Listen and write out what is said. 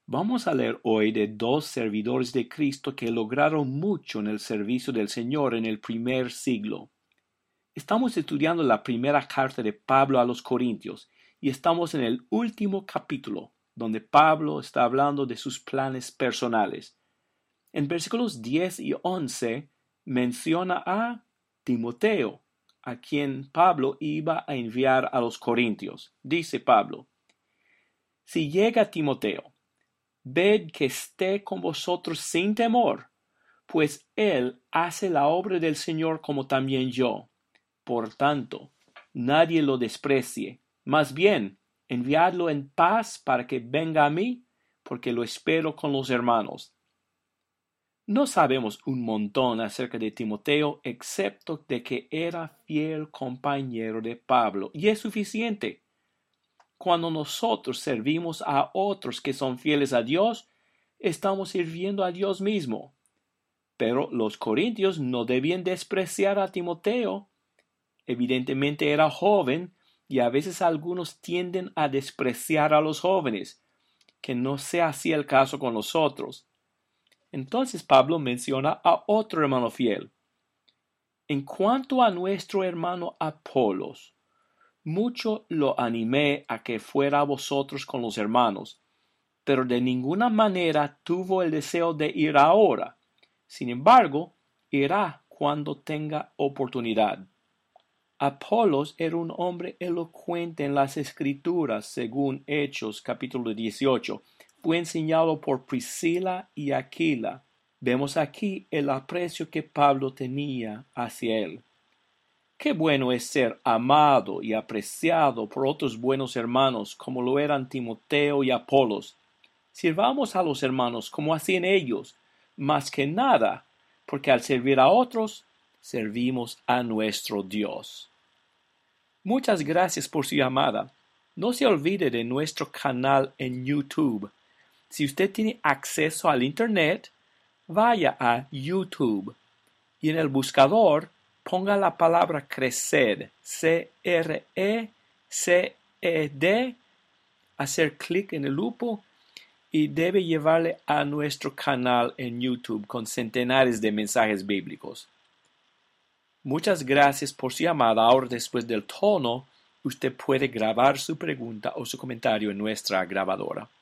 Vamos a leer hoy de dos servidores de Cristo que lograron mucho en el servicio del Señor en el primer siglo. Estamos estudiando la primera carta de Pablo a los Corintios y estamos en el último capítulo, donde Pablo está hablando de sus planes personales. En versículos 10 y 11 menciona a Timoteo, a quien Pablo iba a enviar a los Corintios. Dice Pablo: si llega Timoteo, ved que esté con vosotros sin temor, pues él hace la obra del Señor como también yo. Por tanto, nadie lo desprecie. Más bien, enviadlo en paz para que venga a mí, porque lo espero con los hermanos. No sabemos un montón acerca de Timoteo, excepto de que era fiel compañero de Pablo, y es suficiente. Cuando nosotros servimos a otros que son fieles a Dios, estamos sirviendo a Dios mismo. Pero los corintios no debían despreciar a Timoteo. Evidentemente era joven, y a veces algunos tienden a despreciar a los jóvenes, que no sea así el caso con nosotros. Entonces Pablo menciona a otro hermano fiel. En cuanto a nuestro hermano Apolos, mucho lo animé a que fuera a vosotros con los hermanos, pero de ninguna manera tuvo el deseo de ir ahora. Sin embargo, irá cuando tenga oportunidad. Apolos era un hombre elocuente en las Escrituras, según Hechos capítulo 18. Fue enseñado por Priscila y Aquila. Vemos aquí el aprecio que Pablo tenía hacia él. Qué bueno es ser amado y apreciado por otros buenos hermanos como lo eran Timoteo y Apolos. Sirvamos a los hermanos como hacían ellos, más que nada, porque al servir a otros, servimos a nuestro Dios. Muchas gracias por su llamada. No se olvide de nuestro canal en YouTube. Si usted tiene acceso al Internet, vaya a YouTube y en el buscador ponga la palabra CRECED, C-R-E-C-E-D, hacer clic en el lupo y debe llevarle a nuestro canal en YouTube con centenares de mensajes bíblicos. Muchas gracias por su llamada. Ahora, después del tono, usted puede grabar su pregunta o su comentario en nuestra grabadora.